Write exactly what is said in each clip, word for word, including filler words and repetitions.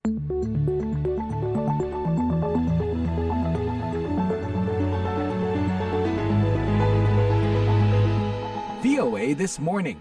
V O A This Morning.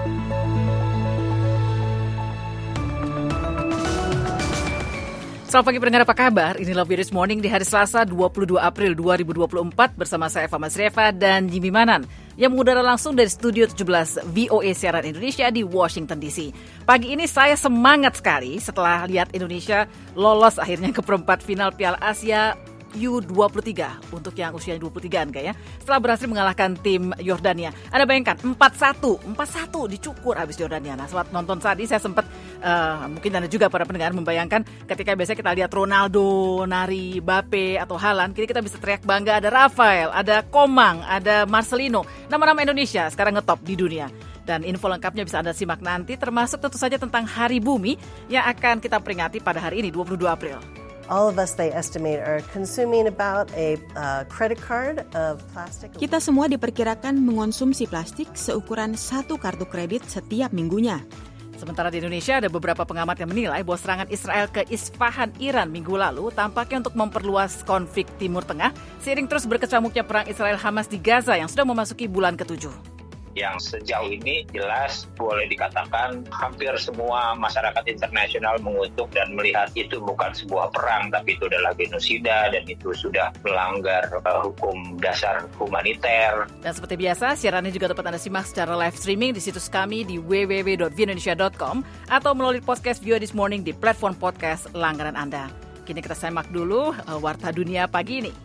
Selamat pagi pendengar, apa kabar? Inilah V O A This Morning di hari Selasa dua puluh dua April dua ribu dua puluh empat bersama saya Eva Masrieva dan Jimmy Manan yang mengudara langsung dari Studio tujuh belas V O A Siaran Indonesia di Washington D C. Pagi ini saya semangat sekali setelah lihat Indonesia lolos akhirnya ke perempat final Piala Asia U dua puluh tiga untuk yang usia dua puluh tigaan kayaknya, setelah berhasil mengalahkan tim Yordania. Anda bayangkan empat satu, empat satu dicukur habis Yordania. Nah, saat nonton tadi saya sempat uh, mungkin Anda juga para pendengar membayangkan ketika biasanya kita lihat Ronaldo, nari, Mbappe atau Haaland, kini kita bisa teriak bangga ada Rafael, ada Komang, ada Marcelino. Nama-nama Indonesia sekarang ngetop di dunia. Dan info lengkapnya bisa Anda simak nanti, termasuk tentu saja tentang Hari Bumi yang akan kita peringati pada hari ini dua puluh dua April. All of us, they estimate, are consuming about a uh, credit card of plastic. Kita semua diperkirakan mengonsumsi plastik seukuran satu kartu kredit setiap minggunya. Sementara di Indonesia ada beberapa pengamat yang menilai bahwa serangan Israel ke Isfahan, Iran minggu lalu tampaknya untuk memperluas konflik Timur Tengah seiring terus berkecamuknya perang Israel-Hamas di Gaza yang sudah memasuki bulan ketujuh. Yang sejauh ini jelas boleh dikatakan hampir semua masyarakat internasional mengutuk dan melihat itu bukan sebuah perang, tapi itu adalah genosida dan itu sudah melanggar uh, hukum dasar humaniter. Dan seperti biasa, siaran ini juga dapat Anda simak secara live streaming di situs kami di w w w dot v indonesia dot com atau melalui podcast V O A This Morning di platform podcast langganan Anda. Kini kita simak dulu uh, Warta Dunia pagi ini.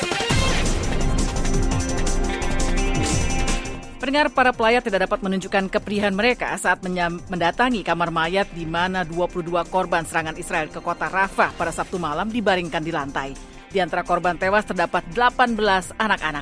Pendengar, para pelayat tidak dapat menunjukkan kepedihan mereka saat menyam, mendatangi kamar mayat di mana dua puluh dua korban serangan Israel ke kota Rafah pada Sabtu malam dibaringkan di lantai. Di antara korban tewas terdapat delapan belas anak-anak.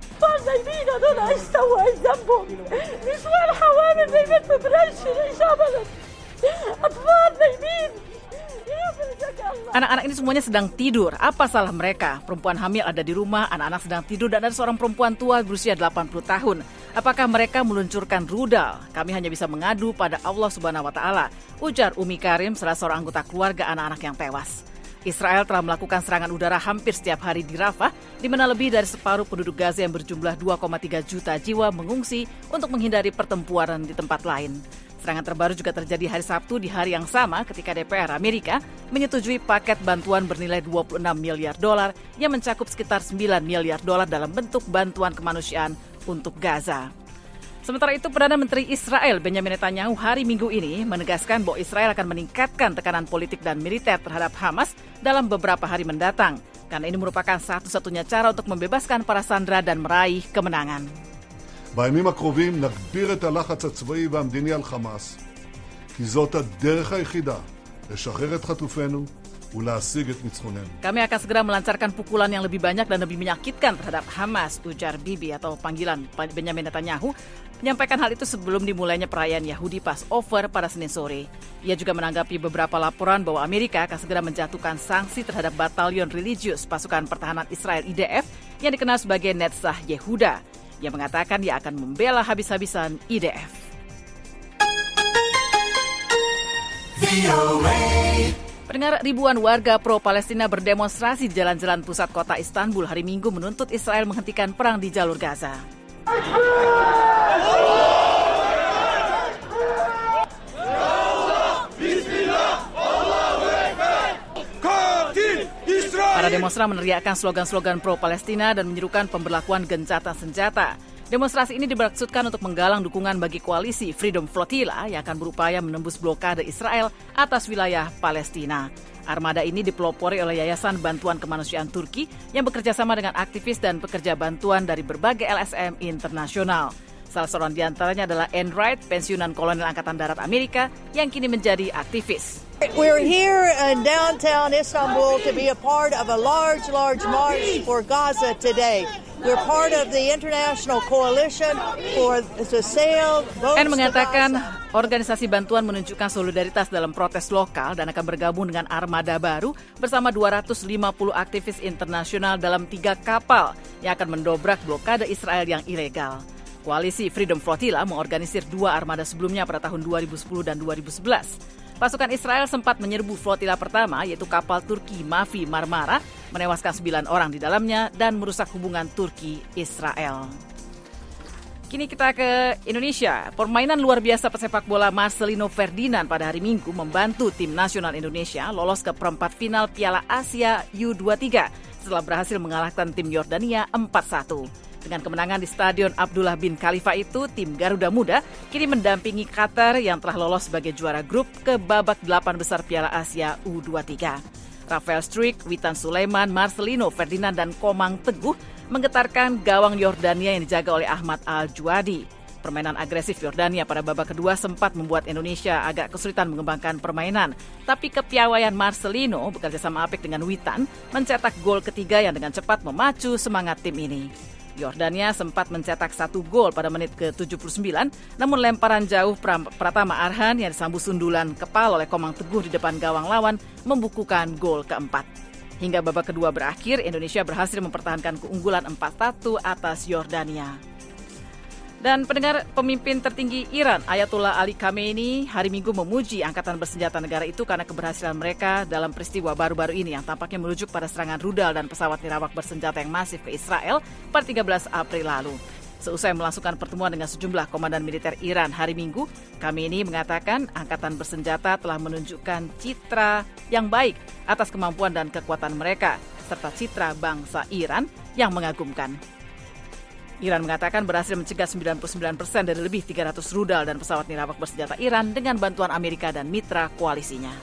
Anak-anak ini semuanya sedang tidur. Apa salah mereka? Perempuan hamil ada di rumah, anak-anak sedang tidur, dan ada seorang perempuan tua berusia delapan puluh tahun. Apakah mereka meluncurkan rudal? Kami hanya bisa mengadu pada Allah Subhanahu wa Ta'ala, ujar Umi Karim, salah seorang anggota keluarga anak-anak yang tewas. Israel telah melakukan serangan udara hampir setiap hari di Rafah, di mana lebih dari separuh penduduk Gaza yang berjumlah dua koma tiga juta jiwa mengungsi untuk menghindari pertempuran di tempat lain. Serangan terbaru juga terjadi hari Sabtu di hari yang sama ketika D P R Amerika menyetujui paket bantuan bernilai dua puluh enam miliar dolar yang mencakup sekitar sembilan miliar dolar dalam bentuk bantuan kemanusiaan untuk Gaza. Sementara itu, Perdana Menteri Israel Benjamin Netanyahu hari Minggu ini menegaskan bahwa Israel akan meningkatkan tekanan politik dan militer terhadap Hamas dalam beberapa hari mendatang, karena ini merupakan satu-satunya cara untuk membebaskan para sandera dan meraih kemenangan. בימים הקרובים נגביר את הלחץ הצבאי והמדיני על חמאס, כי זאת הדרך היחידה לשחרר את חטופינו ולהשיג את ניצחוננו. Kami akan segera melancarkan pukulan yang lebih banyak dan lebih menyakitkan terhadap Hamas, ujar Bibi atau panggilan Benjamin Netanyahu, menyampaikan hal itu sebelum dimulainya perayaan Yahudi Passover pada Senin sore. Ia juga menanggapi beberapa laporan bahwa Amerika akan segera menjatuhkan sanksi terhadap batalion religius pasukan pertahanan Israel I D F yang dikenal sebagai Netzach Yehuda. Ia mengatakan dia akan membela habis-habisan I D F. Pendengar, ribuan warga pro-Palestina berdemonstrasi di jalan-jalan pusat kota Istanbul hari Minggu menuntut Israel menghentikan perang di jalur Gaza. Para demonstran meneriakkan slogan-slogan pro-Palestina dan menyerukan pemberlakuan gencatan senjata. Demonstrasi ini dimaksudkan untuk menggalang dukungan bagi koalisi Freedom Flotilla yang akan berupaya menembus blokade Israel atas wilayah Palestina. Armada ini dipelopori oleh Yayasan Bantuan Kemanusiaan Turki yang bekerja sama dengan aktivis dan pekerja bantuan dari berbagai L S M internasional. Salah seorang di antaranya adalah Anne Wright, pensiunan kolonel Angkatan Darat Amerika yang kini menjadi aktivis. We're here in downtown Istanbul to be a part of a large, large march for Gaza today. We're part of the international coalition for the sale boats. Anne mengatakan organisasi bantuan menunjukkan solidaritas dalam protes lokal dan akan bergabung dengan armada baru bersama dua ratus lima puluh aktivis internasional dalam tiga kapal yang akan mendobrak blokade Israel yang ilegal. Koalisi Freedom Flotilla mengorganisir dua armada sebelumnya pada tahun dua ribu sepuluh dan dua ribu sebelas. Pasukan Israel sempat menyerbu flotila pertama, yaitu kapal Turki Mavi Marmara, menewaskan sembilan orang di dalamnya dan merusak hubungan Turki-Israel. Kini kita ke Indonesia. Permainan luar biasa pesepak bola Marcelino Ferdinand pada hari Minggu membantu tim nasional Indonesia lolos ke perempat final Piala Asia U dua puluh tiga setelah berhasil mengalahkan tim Yordania empat satu. Dengan kemenangan di Stadion Abdullah bin Khalifa itu, tim Garuda Muda kini mendampingi Qatar yang telah lolos sebagai juara grup ke babak delapan besar Piala Asia U dua puluh tiga. Rafael Struijk, Witan Sulaiman, Marcelino Ferdinand, dan Komang Teguh menggetarkan gawang Yordania yang dijaga oleh Ahmad Al-Juadi. Permainan agresif Yordania pada babak kedua sempat membuat Indonesia agak kesulitan mengembangkan permainan. Tapi kepiawaian Marcelino bekerja sama apik dengan Witan mencetak gol ketiga yang dengan cepat memacu semangat tim ini. Yordania sempat mencetak satu gol pada menit ke tujuh puluh sembilan, namun lemparan jauh Pratama Arhan yang disambut sundulan kepala oleh Komang Teguh di depan gawang lawan membukukan gol keempat. Hingga babak kedua berakhir, Indonesia berhasil mempertahankan keunggulan empat satu atas Yordania. Dan pendengar, pemimpin tertinggi Iran, Ayatollah Ali Khamenei, hari Minggu memuji Angkatan Bersenjata negara itu karena keberhasilan mereka dalam peristiwa baru-baru ini yang tampaknya merujuk pada serangan rudal dan pesawat nirawak bersenjata yang masif ke Israel pada tiga belas April lalu. Seusai melangsungkan pertemuan dengan sejumlah komandan militer Iran hari Minggu, Khamenei mengatakan Angkatan Bersenjata telah menunjukkan citra yang baik atas kemampuan dan kekuatan mereka, serta citra bangsa Iran yang mengagumkan. Iran mengatakan berhasil mencegah sembilan puluh sembilan persen dari lebih tiga ratus rudal dan pesawat nirawak bersenjata Iran dengan bantuan Amerika dan mitra koalisinya.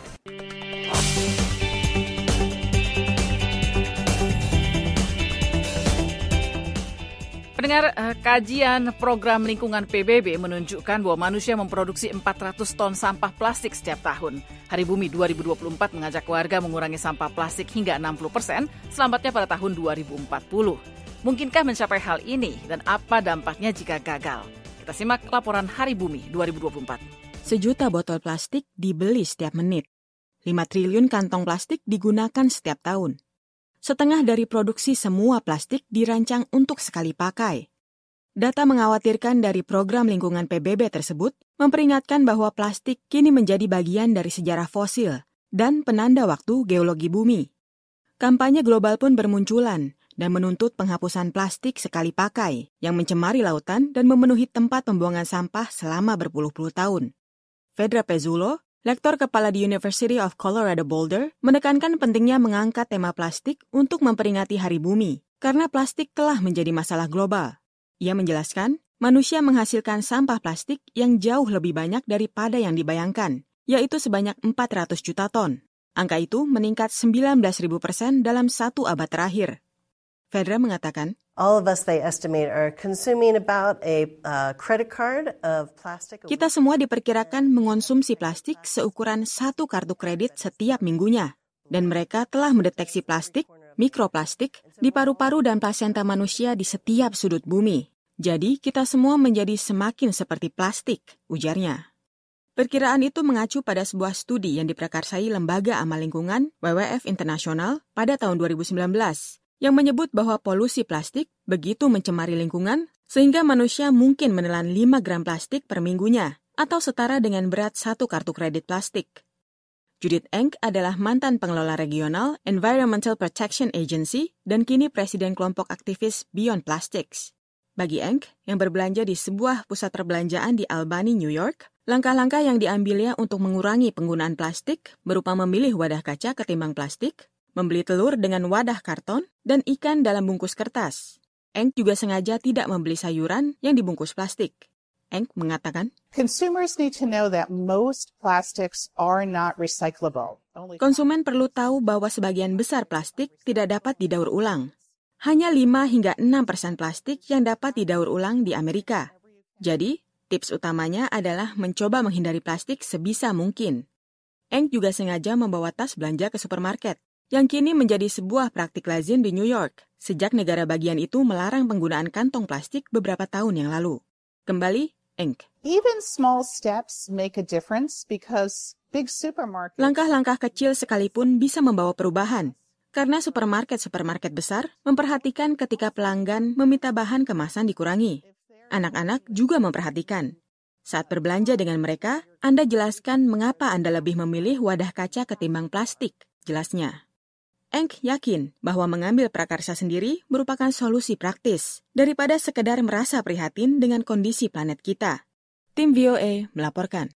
Pendengar, kajian program lingkungan P B B menunjukkan bahwa manusia memproduksi empat ratus ton sampah plastik setiap tahun. Hari Bumi dua ribu dua puluh empat mengajak warga mengurangi sampah plastik hingga enam puluh persen, selambatnya pada tahun dua ribu empat puluh. Mungkinkah mencapai hal ini dan apa dampaknya jika gagal? Kita simak laporan Hari Bumi dua ribu dua puluh empat. Sejuta botol plastik dibeli setiap menit. lima triliun kantong plastik digunakan setiap tahun. Setengah dari produksi semua plastik dirancang untuk sekali pakai. Data mengkhawatirkan dari program lingkungan P B B tersebut memperingatkan bahwa plastik kini menjadi bagian dari sejarah fosil dan penanda waktu geologi bumi. Kampanye global pun bermunculan dan menuntut penghapusan plastik sekali pakai yang mencemari lautan dan memenuhi tempat pembuangan sampah selama berpuluh-puluh tahun. Vedra Pezzulo, lektor kepala di University of Colorado Boulder, menekankan pentingnya mengangkat tema plastik untuk memperingati Hari Bumi, karena plastik telah menjadi masalah global. Ia menjelaskan, manusia menghasilkan sampah plastik yang jauh lebih banyak daripada yang dibayangkan, yaitu sebanyak empat ratus juta ton. Angka itu meningkat sembilan belas ribu persen dalam satu abad terakhir. Vedra mengatakan, All of us, they estimate, are consuming about a uh, credit card of plastic. Kita semua diperkirakan mengonsumsi plastik seukuran satu kartu kredit setiap minggunya. Dan mereka telah mendeteksi plastik, mikroplastik, di paru-paru dan plasenta manusia di setiap sudut bumi. Jadi, kita semua menjadi semakin seperti plastik, ujarnya. Perkiraan itu mengacu pada sebuah studi yang diprakarsai Lembaga Amal Lingkungan W W F Internasional pada tahun dua ribu sembilan belas. Yang menyebut bahwa polusi plastik begitu mencemari lingkungan sehingga manusia mungkin menelan lima gram plastik per minggunya atau setara dengan berat satu kartu kredit plastik. Judith Eng adalah mantan pengelola regional Environmental Protection Agency dan kini presiden kelompok aktivis Beyond Plastics. Bagi Eng, yang berbelanja di sebuah pusat perbelanjaan di Albany, New York, langkah-langkah yang diambilnya untuk mengurangi penggunaan plastik berupa memilih wadah kaca ketimbang plastik, membeli telur dengan wadah karton, dan ikan dalam bungkus kertas. Eng juga sengaja tidak membeli sayuran yang dibungkus plastik. Eng mengatakan, Consumers need to know that most plastics are not recyclable. Konsumen perlu tahu bahwa sebagian besar plastik tidak dapat didaur ulang. Hanya lima hingga enam persen plastik yang dapat didaur ulang di Amerika. Jadi, tips utamanya adalah mencoba menghindari plastik sebisa mungkin. Eng juga sengaja membawa tas belanja ke supermarket, yang kini menjadi sebuah praktik lazim di New York, sejak negara bagian itu melarang penggunaan kantong plastik beberapa tahun yang lalu. Kembali, Eng. Even small steps make a difference because big supermarkets... Langkah-langkah kecil sekalipun bisa membawa perubahan, karena supermarket-supermarket besar memperhatikan ketika pelanggan meminta bahan kemasan dikurangi. Anak-anak juga memperhatikan. Saat berbelanja dengan mereka, Anda jelaskan mengapa Anda lebih memilih wadah kaca ketimbang plastik, jelasnya. Enk yakin bahwa mengambil prakarsa sendiri merupakan solusi praktis daripada sekedar merasa prihatin dengan kondisi planet kita. Tim V O A melaporkan.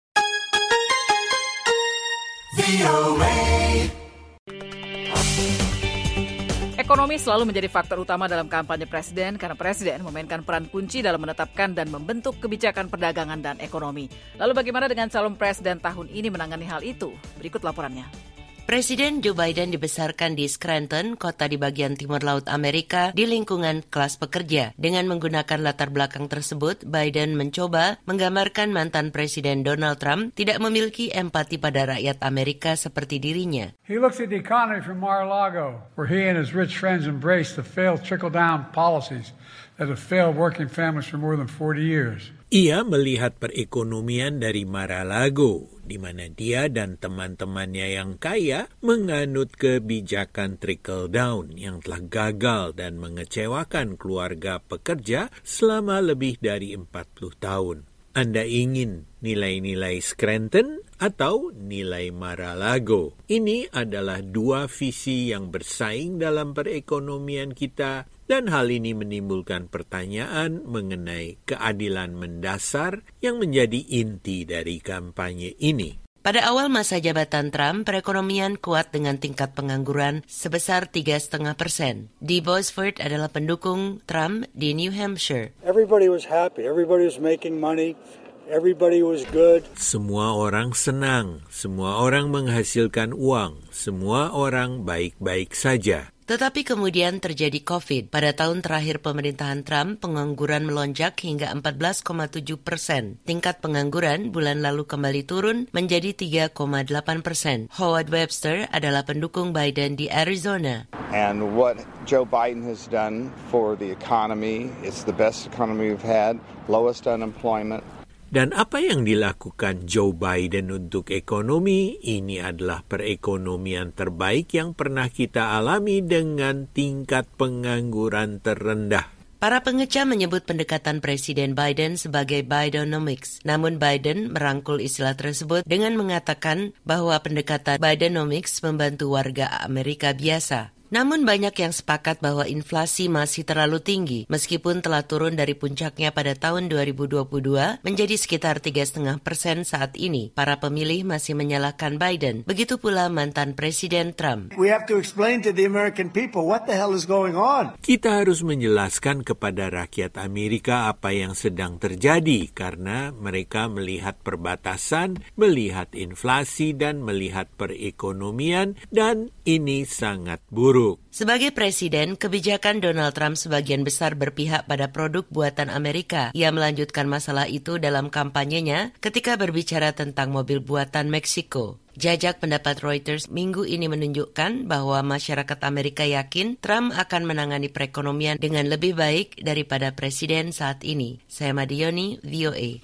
Ekonomi selalu menjadi faktor utama dalam kampanye presiden karena presiden memainkan peran kunci dalam menetapkan dan membentuk kebijakan perdagangan dan ekonomi. Lalu bagaimana dengan calon presiden tahun ini menangani hal itu? Berikut laporannya. Presiden Joe Biden dibesarkan di Scranton, kota di bagian timur laut Amerika, di lingkungan kelas pekerja. Dengan menggunakan latar belakang tersebut, Biden mencoba menggambarkan mantan Presiden Donald Trump tidak memiliki empati pada rakyat Amerika seperti dirinya. He looks at the economy from Mar-a-Lago, where he and his rich friends embraced the failed trickle-down policies that have failed working families for more than forty years. Ia melihat perekonomian dari Mar-a-Lago, di mana dia dan teman-temannya yang kaya menganut kebijakan trickle-down yang telah gagal dan mengecewakan keluarga pekerja selama lebih dari empat puluh tahun. Anda ingin nilai-nilai Scranton atau nilai Mar-a-Lago? Ini adalah dua visi yang bersaing dalam perekonomian kita, dan hal ini menimbulkan pertanyaan mengenai keadilan mendasar yang menjadi inti dari kampanye ini. Pada awal masa jabatan Trump, perekonomian kuat dengan tingkat pengangguran sebesar tiga koma lima persen. Dee Boisford adalah pendukung Trump di New Hampshire. Everybody was happy. Everybody was making money. Everybody was good. Semua orang senang. Semua orang menghasilkan uang. Semua orang baik-baik saja. Tetapi kemudian terjadi COVID. Pada tahun terakhir pemerintahan Trump, pengangguran melonjak hingga empat belas koma tujuh persen. Tingkat pengangguran bulan lalu kembali turun menjadi tiga koma delapan persen. Howard Webster adalah pendukung Biden di Arizona. And what Joe Biden has done for the economy, it's the best economy we've had, lowest unemployment. Dan apa yang dilakukan Joe Biden untuk ekonomi, ini adalah perekonomian terbaik yang pernah kita alami dengan tingkat pengangguran terendah. Para pengecam menyebut pendekatan Presiden Biden sebagai Bidenomics. Namun Biden merangkul istilah tersebut dengan mengatakan bahwa pendekatan Bidenomics membantu warga Amerika biasa. Namun banyak yang sepakat bahwa inflasi masih terlalu tinggi, meskipun telah turun dari puncaknya pada tahun dua ribu dua puluh dua menjadi sekitar tiga koma lima persen saat ini. Para pemilih masih menyalahkan Biden, begitu pula mantan Presiden Trump. We have to explain to the American people what the hell is going on. Kita harus menjelaskan kepada rakyat Amerika apa yang sedang terjadi, karena mereka melihat perbatasan, melihat inflasi, dan melihat perekonomian, dan ini sangat buruk. Sebagai presiden, kebijakan Donald Trump sebagian besar berpihak pada produk buatan Amerika. Ia melanjutkan masalah itu dalam kampanyenya ketika berbicara tentang mobil buatan Meksiko. Jajak pendapat Reuters minggu ini menunjukkan bahwa masyarakat Amerika yakin Trump akan menangani perekonomian dengan lebih baik daripada presiden saat ini. Saya Madioni, V O A.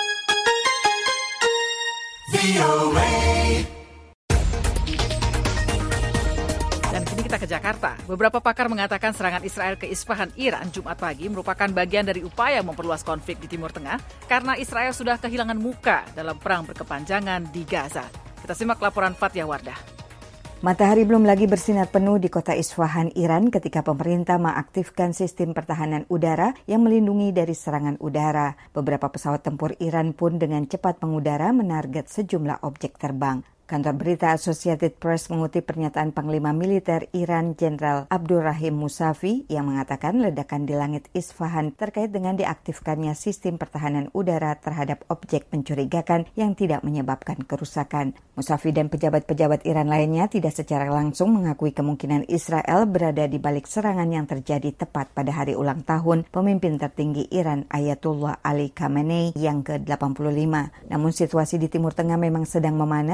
V O A. Dan kini kita ke Jakarta. Beberapa pakar mengatakan serangan Israel ke Isfahan, Iran, Jumat pagi merupakan bagian dari upaya memperluas konflik di Timur Tengah karena Israel sudah kehilangan muka dalam perang berkepanjangan di Gaza. Kita simak laporan Fathia Wardah. Matahari belum lagi bersinar penuh di kota Isfahan, Iran ketika pemerintah mengaktifkan sistem pertahanan udara yang melindungi dari serangan udara. Beberapa pesawat tempur Iran pun dengan cepat mengudara menarget sejumlah objek terbang. Kantor berita Associated Press mengutip pernyataan Panglima Militer Iran Jenderal Abdurrahim Musavi yang mengatakan ledakan di langit Isfahan terkait dengan diaktifkannya sistem pertahanan udara terhadap objek mencurigakan yang tidak menyebabkan kerusakan. Musavi dan pejabat-pejabat Iran lainnya tidak secara langsung mengakui kemungkinan Israel berada di balik serangan yang terjadi tepat pada hari ulang tahun pemimpin tertinggi Iran Ayatollah Ali Khamenei yang ke delapan puluh lima. Namun situasi di Timur Tengah memang sedang memanas pasca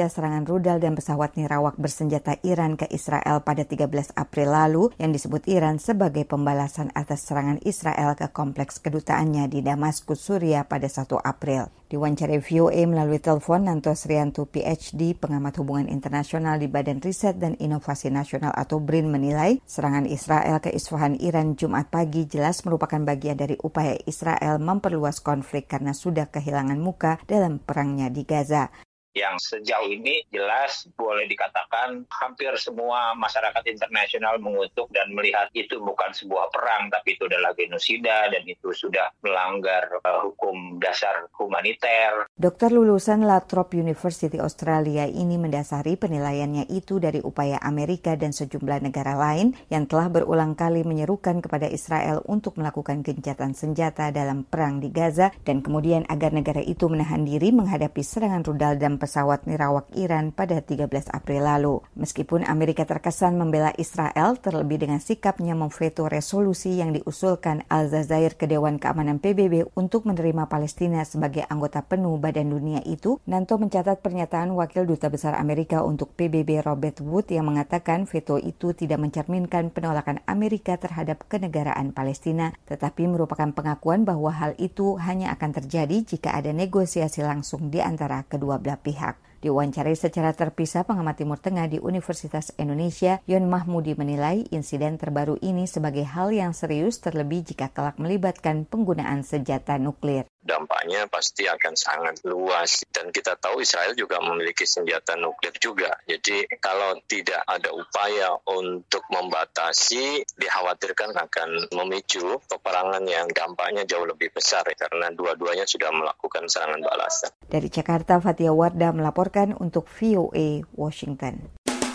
pasca serangan rudal dan pesawat nirawak bersenjata Iran ke Israel pada tiga belas April lalu yang disebut Iran sebagai pembalasan atas serangan Israel ke kompleks kedutaannya di Damaskus, Suriah pada satu April. Diwawancarai V O A melalui telepon, Nanto Srianto P H D, pengamat hubungan internasional di Badan Riset dan Inovasi Nasional atau B R I N menilai serangan Israel ke Isfahan, Iran Jumat pagi jelas merupakan bagian dari upaya Israel memperluas konflik karena sudah kehilangan muka dalam perangnya di Gaza. Yang sejauh ini jelas boleh dikatakan hampir semua masyarakat internasional mengutuk dan melihat itu bukan sebuah perang, tapi itu adalah genosida dan itu sudah melanggar uh, hukum dasar humaniter. Dokter lulusan La Trobe University Australia ini mendasari penilaiannya itu dari upaya Amerika dan sejumlah negara lain yang telah berulang kali menyerukan kepada Israel untuk melakukan gencatan senjata dalam perang di Gaza dan kemudian agar negara itu menahan diri menghadapi serangan rudal dan pesawat nirawak Iran pada tiga belas April lalu. Meskipun Amerika terkesan membela Israel, terlebih dengan sikapnya memveto resolusi yang diusulkan Al-Jazair ke Dewan Keamanan P B B untuk menerima Palestina sebagai anggota penuh Badan Dunia itu, Nanto mencatat pernyataan Wakil Duta Besar Amerika untuk P B B Robert Wood yang mengatakan veto itu tidak mencerminkan penolakan Amerika terhadap kenegaraan Palestina, tetapi merupakan pengakuan bahwa hal itu hanya akan terjadi jika ada negosiasi langsung di antara kedua belah pihak. Pihak. Diwawancarai secara terpisah pengamat Timur Tengah di Universitas Indonesia, Yon Mahmudi menilai insiden terbaru ini sebagai hal yang serius terlebih jika kelak melibatkan penggunaan senjata nuklir. Dampaknya pasti akan sangat luas dan kita tahu Israel juga memiliki senjata nuklir juga. Jadi kalau tidak ada upaya untuk membatasi, dikhawatirkan akan memicu peperangan yang dampaknya jauh lebih besar karena dua-duanya sudah melakukan serangan balasan. Dari Jakarta, Fatia Wardah melaporkan untuk V O A Washington.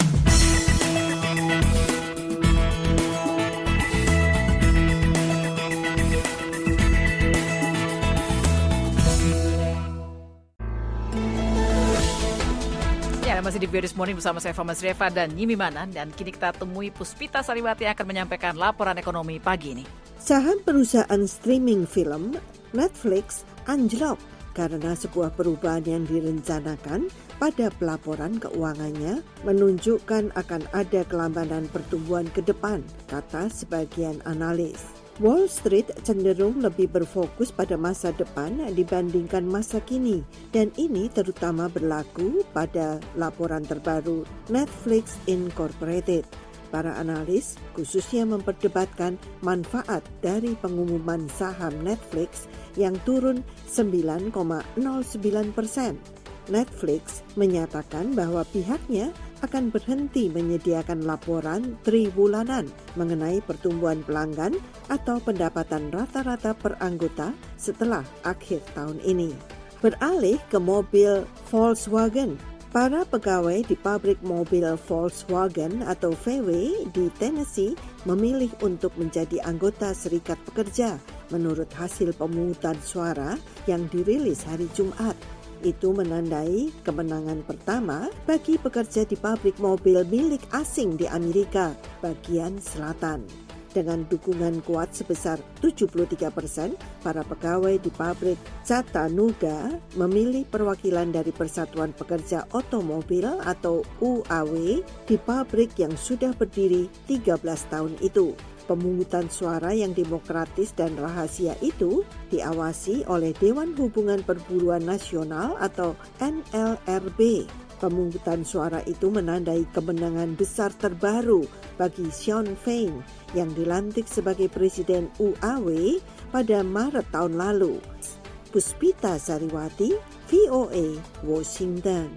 Masih di V O A This Morning bersama saya Fama Zreva dan Yimi Manan, dan kini kita temui Puspita Sariwati yang akan menyampaikan laporan ekonomi pagi ini. Saham perusahaan streaming film Netflix anjlok karena sebuah perubahan yang direncanakan pada pelaporan keuangannya menunjukkan akan ada kelambanan pertumbuhan ke depan, kata sebagian analis. Wall Street cenderung lebih berfokus pada masa depan dibandingkan masa kini, dan ini terutama berlaku pada laporan terbaru Netflix Incorporated. Para analis khususnya memperdebatkan manfaat dari pengumuman saham Netflix yang turun sembilan koma nol sembilan persen. Netflix menyatakan bahwa pihaknya akan berhenti menyediakan laporan triwulanan mengenai pertumbuhan pelanggan atau pendapatan rata-rata per anggota setelah akhir tahun ini. Beralih ke mobil Volkswagen, para pegawai di pabrik mobil Volkswagen atau V W di Tennessee memilih untuk menjadi anggota Serikat Pekerja menurut hasil pemungutan suara yang dirilis hari Jumat. Itu menandai kemenangan pertama bagi pekerja di pabrik mobil milik asing di Amerika bagian selatan. Dengan dukungan kuat sebesar tujuh puluh tiga persen, para pegawai di pabrik Chattanooga memilih perwakilan dari Persatuan Pekerja Otomobil atau U A W di pabrik yang sudah berdiri tiga belas tahun itu. Pemungutan suara yang demokratis dan rahasia itu diawasi oleh Dewan Hubungan Perburuan Nasional atau N L R B. Pemungutan suara itu menandai kemenangan besar terbaru bagi Sean Fein yang dilantik sebagai Presiden U A W pada Maret tahun lalu. Puspita Sariwati, V O A, Washington.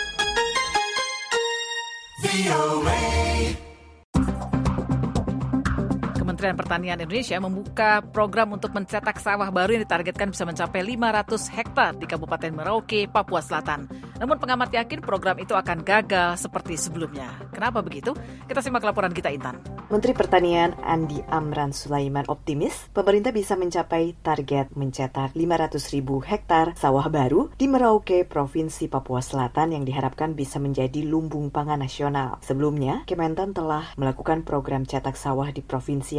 V O A. Kementerian Pertanian Indonesia membuka program untuk mencetak sawah baru yang ditargetkan bisa mencapai lima ratus hektar di Kabupaten Merauke, Papua Selatan. Namun pengamat yakin program itu akan gagal seperti sebelumnya. Kenapa begitu? Kita simak laporan kita, Intan. Menteri Pertanian Andi Amran Sulaiman optimis pemerintah bisa mencapai target mencetak lima ratus ribu hektar sawah baru di Merauke, Provinsi Papua Selatan yang diharapkan bisa menjadi lumbung pangan nasional. Sebelumnya, Kementan telah melakukan program cetak sawah di provinsi yang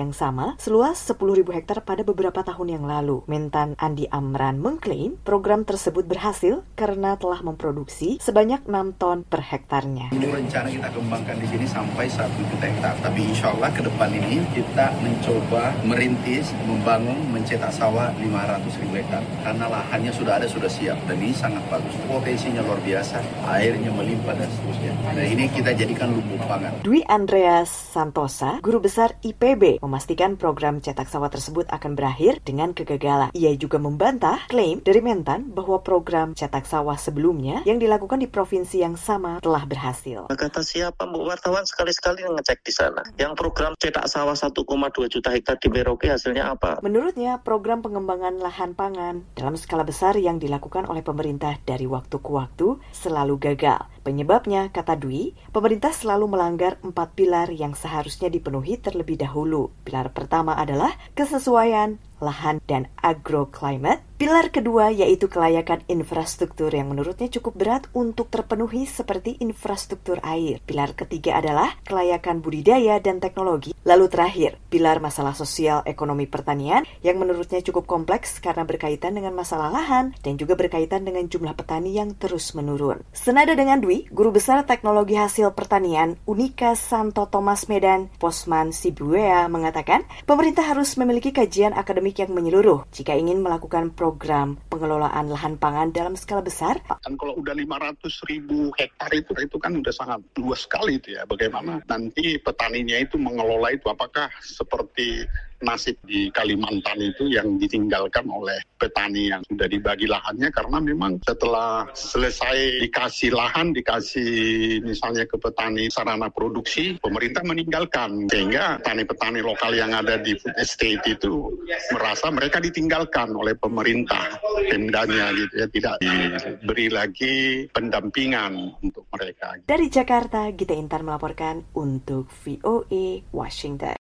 yang sama seluas sepuluh ribu hektar pada beberapa tahun yang lalu. Mentan Andi Amran mengklaim program tersebut berhasil karena telah memproduksi sebanyak enam ton per hektarnya. Ini rencana kita kembangkan di sini sampai satu juta hektar. Tapi insya Allah ke depan ini kita mencoba merintis, membangun, mencetak sawah lima ratus ribu hektar. Karena lahannya sudah ada, sudah siap. Dan ini sangat bagus. Potensinya luar biasa. Airnya melimpah dan seterusnya. Dan ini kita jadikan lumbung pangan. Dwi Andreas Santosa, guru besar I P B, memastikan program cetak sawah tersebut akan berakhir dengan kegagalan. Ia juga membantah klaim dari Mentan bahwa program cetak sawah sebelumnya yang dilakukan di provinsi yang sama telah berhasil. Kata siapa Bu wartawan sekali-sekali ngecek di sana. Yang program cetak sawah satu koma dua juta hektar di Merauke hasilnya apa? Menurutnya, program pengembangan lahan pangan dalam skala besar yang dilakukan oleh pemerintah dari waktu ke waktu selalu gagal. Penyebabnya, kata Dwi, pemerintah selalu melanggar empat pilar yang seharusnya dipenuhi terlebih dahulu. Pilar pertama adalah kesesuaian lahan dan agroclimate. Pilar kedua yaitu kelayakan infrastruktur yang menurutnya cukup berat untuk terpenuhi seperti infrastruktur air. Pilar ketiga adalah kelayakan budidaya dan teknologi. Lalu terakhir, pilar masalah sosial ekonomi pertanian yang menurutnya cukup kompleks karena berkaitan dengan masalah lahan dan juga berkaitan dengan jumlah petani yang terus menurun. Senada dengan Dwi, Guru Besar Teknologi Hasil Pertanian Unika Santo Thomas Medan, Posman Sibuea mengatakan, pemerintah harus memiliki kajian akademik yang menyeluruh jika ingin melakukan program pengelolaan lahan pangan dalam skala besar. Kan kalau udah lima ratus ribu hektar itu, itu kan udah sangat luas sekali itu ya. Bagaimana nanti petaninya itu mengelola itu, apakah seperti nasib di Kalimantan itu yang ditinggalkan oleh petani yang sudah dibagi lahannya, karena memang setelah selesai dikasih lahan, dikasih misalnya ke petani sarana produksi, pemerintah meninggalkan, sehingga petani-petani lokal yang ada di food estate itu merasa mereka ditinggalkan oleh pemerintah, pemdanya gitu ya, tidak diberi lagi pendampingan untuk mereka. Dari Jakarta, Gita Intan melaporkan untuk V O A Washington.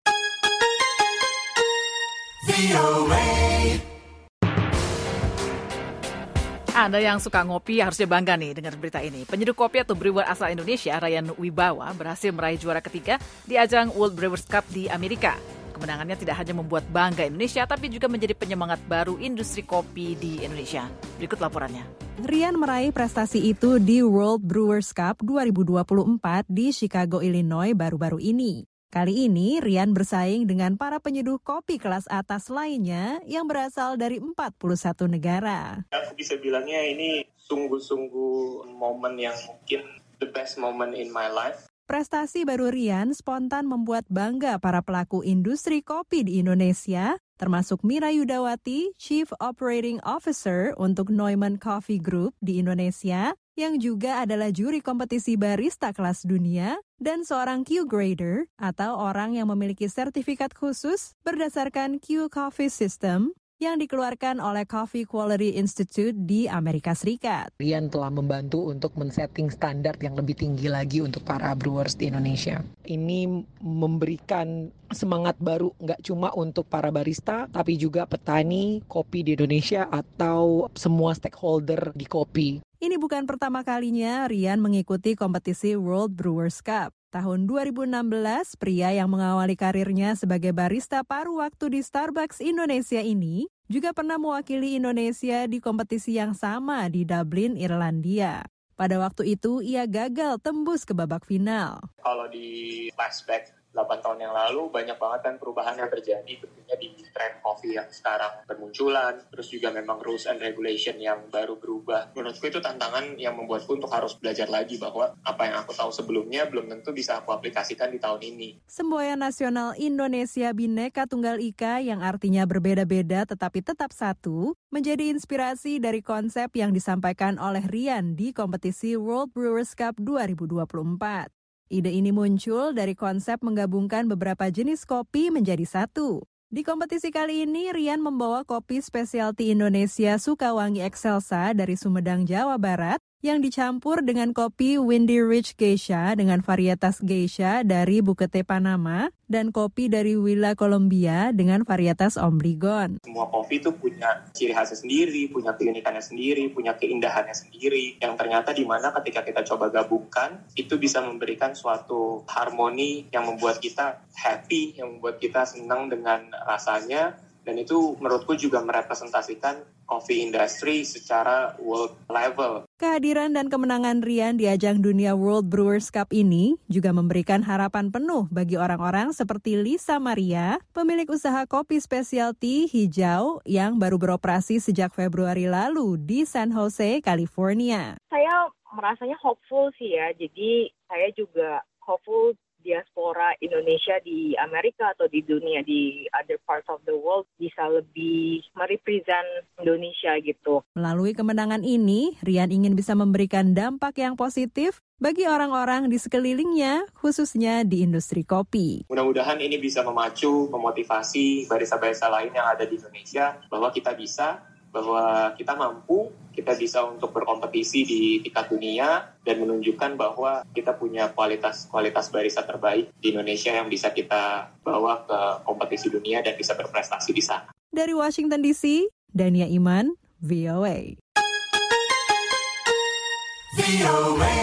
Anda yang suka ngopi harusnya bangga nih dengar berita ini. Penyeduh kopi atau brewer asal Indonesia, Ryan Wibawa, berhasil meraih juara ketiga di ajang World Brewers Cup di Amerika. Kemenangannya tidak hanya membuat bangga Indonesia, tapi juga menjadi penyemangat baru industri kopi di Indonesia. Berikut laporannya. Ryan meraih prestasi itu di World Brewers Cup dua ribu dua puluh empat di Chicago, Illinois baru-baru ini. Kali ini, Ryan bersaing dengan para penyeduh kopi kelas atas lainnya yang berasal dari empat puluh satu negara. Aku bisa bilangnya ini sungguh-sungguh momen yang mungkin the best moment in my life. Prestasi baru Ryan spontan membuat bangga para pelaku industri kopi di Indonesia, termasuk Mira Yudawati, Chief Operating Officer untuk Neumann Coffee Group di Indonesia, yang juga adalah juri kompetisi barista kelas dunia, dan seorang Q-grader atau orang yang memiliki sertifikat khusus berdasarkan Q Coffee System yang dikeluarkan oleh Coffee Quality Institute di Amerika Serikat. Ryan telah membantu untuk men-setting standar yang lebih tinggi lagi untuk para brewers di Indonesia. Ini memberikan semangat baru nggak cuma untuk para barista, tapi juga petani kopi di Indonesia atau semua stakeholder di kopi. Ini bukan pertama kalinya Ryan mengikuti kompetisi World Brewers Cup. Tahun dua ribu enam belas, pria yang mengawali karirnya sebagai barista paruh waktu di Starbucks Indonesia ini juga pernah mewakili Indonesia di kompetisi yang sama di Dublin, Irlandia. Pada waktu itu, ia gagal tembus ke babak final. Kalau di flashback delapan tahun yang lalu, banyak banget kan perubahan yang terjadi tentunya di tren kopi yang sekarang bermunculan. Terus juga memang rules and regulation yang baru berubah. Menurutku itu tantangan yang membuatku untuk harus belajar lagi bahwa apa yang aku tahu sebelumnya belum tentu bisa aku aplikasikan di tahun ini. Semboyan nasional Indonesia Bhinneka Tunggal Ika yang artinya berbeda-beda tetapi tetap satu, menjadi inspirasi dari konsep yang disampaikan oleh Ryan di kompetisi World Brewers Cup dua ribu dua puluh empat. Ide ini muncul dari konsep menggabungkan beberapa jenis kopi menjadi satu. Di kompetisi kali ini, Ryan membawa kopi spesialty Indonesia Sukawangi Excelsa dari Sumedang, Jawa Barat yang dicampur dengan kopi Windy Ridge Geisha dengan varietas Geisha dari Bukete Panama dan kopi dari Villa Colombia dengan varietas Ombligon. Semua kopi itu punya ciri khasnya sendiri, punya keunikannya sendiri, punya keindahannya sendiri, yang ternyata di mana ketika kita coba gabungkan, itu bisa memberikan suatu harmoni yang membuat kita happy, yang membuat kita senang dengan rasanya, dan itu menurutku juga merepresentasikan coffee industry secara world level. Kehadiran dan kemenangan Rian di ajang dunia World Brewers Cup ini juga memberikan harapan penuh bagi orang-orang seperti Lisa Maria, pemilik usaha kopi specialty hijau yang baru beroperasi sejak Februari lalu di San Jose, California. Saya merasanya hopeful sih ya, jadi saya juga hopeful diaspora Indonesia di Amerika atau di dunia, di other parts of the world bisa lebih merepresent Indonesia gitu. Melalui kemenangan ini, Rian ingin bisa memberikan dampak yang positif bagi orang-orang di sekelilingnya, khususnya di industri kopi. Mudah-mudahan ini bisa memacu, memotivasi barista-barista lain yang ada di Indonesia bahwa kita bisa, bahwa kita mampu, kita bisa untuk berkompetisi di tingkat dunia dan menunjukkan bahwa kita punya kualitas-kualitas barista terbaik di Indonesia yang bisa kita bawa ke kompetisi dunia dan bisa berprestasi di sana. Dari Washington D C, Dania Iman, V O A. V O A.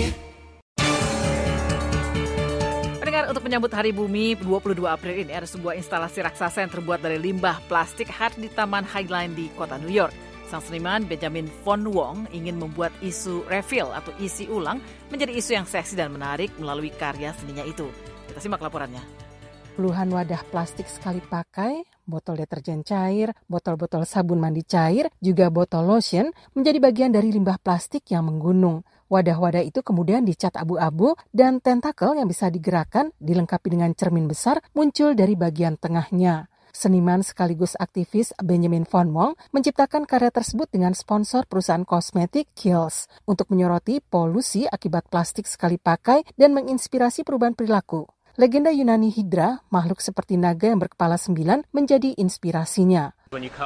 Untuk menyambut Hari Bumi dua puluh dua April ini ada sebuah instalasi raksasa yang terbuat dari limbah plastik khas di Taman Highline di kota New York. Sang seniman Benjamin Von Wong ingin membuat isu refill atau isi ulang menjadi isu yang seksi dan menarik melalui karya seninya itu. Kita simak laporannya. Puluhan wadah plastik sekali pakai, botol deterjen cair, botol-botol sabun mandi cair, juga botol lotion menjadi bagian dari limbah plastik yang menggunung. Wadah-wadah itu kemudian dicat abu-abu dan tentakel yang bisa digerakkan dilengkapi dengan cermin besar muncul dari bagian tengahnya. Seniman sekaligus aktivis Benjamin Von Wong menciptakan karya tersebut dengan sponsor perusahaan kosmetik Kiehl's untuk menyoroti polusi akibat plastik sekali pakai dan menginspirasi perubahan perilaku. Legenda Yunani Hydra, makhluk seperti naga yang berkepala sembilan, menjadi inspirasinya.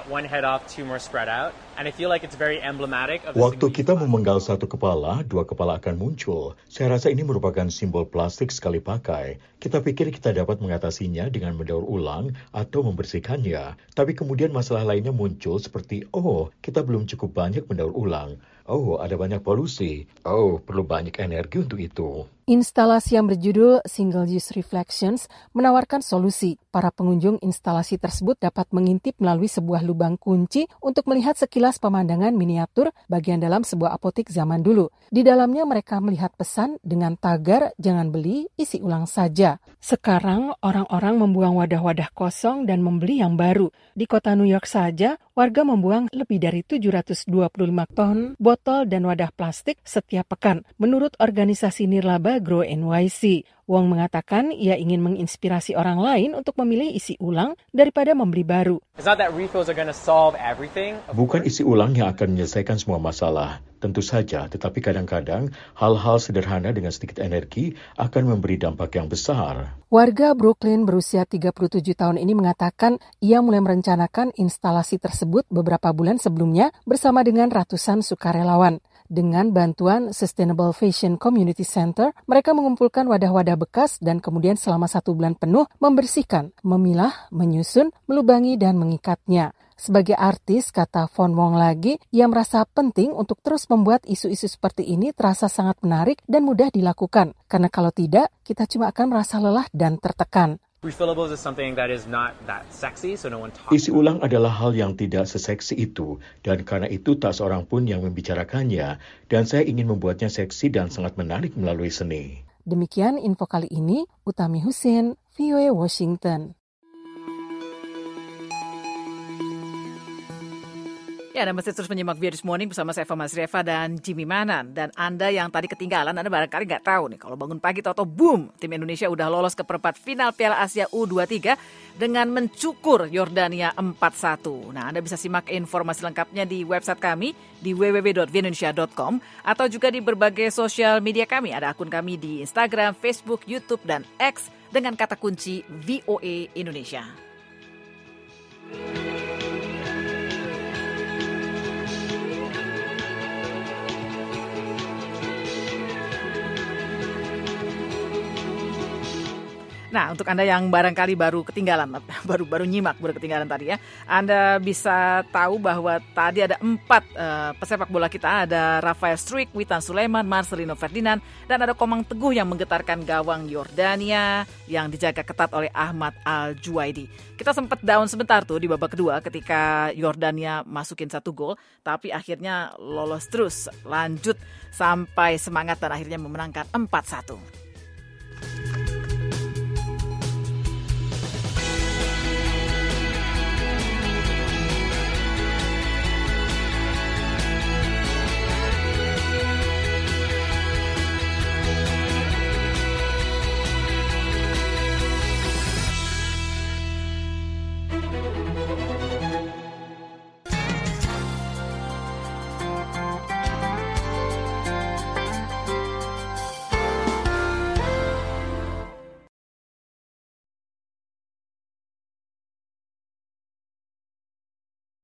Waktu kita memenggal satu kepala, dua kepala akan muncul. Saya rasa ini merupakan simbol plastik sekali pakai. Kita pikir kita dapat mengatasinya dengan mendaur ulang atau membersihkannya. Tapi kemudian masalah lainnya muncul seperti, oh, kita belum cukup banyak mendaur ulang. Oh, ada banyak polusi. Oh, perlu banyak energi untuk itu. Instalasi yang berjudul Single Use Reflections menawarkan solusi. Para pengunjung instalasi tersebut dapat mengintip melalui sebuah lubang kunci untuk melihat sekilas pemandangan miniatur bagian dalam sebuah apotek zaman dulu. Di dalamnya mereka melihat pesan dengan tagar jangan beli, isi ulang saja. Sekarang orang-orang membuang wadah-wadah kosong dan membeli yang baru. Di kota New York saja, warga membuang lebih dari tujuh ratus dua puluh lima ton botol dan wadah plastik setiap pekan, menurut organisasi nirlaba Grow N Y C. Wong mengatakan ia ingin menginspirasi orang lain untuk memilih isi ulang daripada membeli baru. Bukan isi ulang yang akan menyelesaikan semua masalah, tentu saja, tetapi kadang-kadang hal-hal sederhana dengan sedikit energi akan memberi dampak yang besar. Warga Brooklyn berusia tiga puluh tujuh tahun ini mengatakan ia mulai merencanakan instalasi tersebut beberapa bulan sebelumnya bersama dengan ratusan sukarelawan. Dengan bantuan Sustainable Fashion Community Center, mereka mengumpulkan wadah-wadah bekas dan kemudian selama satu bulan penuh membersihkan, memilah, menyusun, melubangi, dan mengikatnya. Sebagai artis, kata Von Wong lagi, ia merasa penting untuk terus membuat isu-isu seperti ini terasa sangat menarik dan mudah dilakukan. Karena kalau tidak, kita cuma akan merasa lelah dan tertekan. Isi ulang adalah hal yang tidak seseksi itu, dan karena itu tak seorang pun yang membicarakannya, dan saya ingin membuatnya seksi dan sangat menarik melalui seni. Demikian info kali ini, Utami Husin, V O A Washington. Ya, Anda masih terus menyimak V O A This Morning bersama saya Fama Zreva dan Jimmy Manan. Dan Anda yang tadi ketinggalan, Anda barangkali nggak tahu nih, kalau bangun pagi tahu-tahu boom, tim Indonesia udah lolos ke perempat final Piala Asia U dua puluh tiga dengan mencukur Yordania empat satu. Nah, Anda bisa simak informasi lengkapnya di website kami di w w w dot v indonesia dot com atau juga di berbagai sosial media kami. Ada akun kami di Instagram, Facebook, YouTube, dan X dengan kata kunci V O A Indonesia. Nah, untuk Anda yang barangkali baru ketinggalan, baru baru nyimak, baru ketinggalan tadi ya, Anda bisa tahu bahwa tadi ada empat uh, pesepak bola kita, ada Rafael Struijk, Witan Sulaiman, Marcelino Ferdinand, dan ada Komang Teguh yang menggetarkan gawang Yordania yang dijaga ketat oleh Ahmad Al-Juwaidi. Kita sempat down sebentar tuh di babak kedua ketika Yordania masukin satu gol, tapi akhirnya lolos terus, lanjut sampai semangat dan akhirnya memenangkan empat satu.